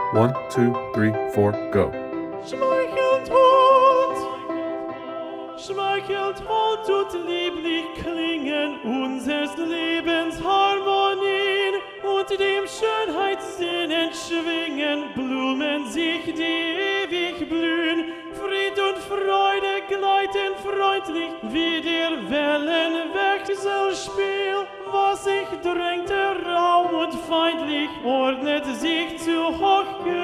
1, 2, 3, 4, go. Schmeichelt Hut tut lieblich klingen unseres Lebens Harmonien und dem Schönheitssinn entschwingen Blumen sich, die ewig blühen. Fried und Freude gleiten freundlich wie der Wellen Wechselspiel. Was sich drängte, rau und feindlich, ordnet sich zu Hochgefühl.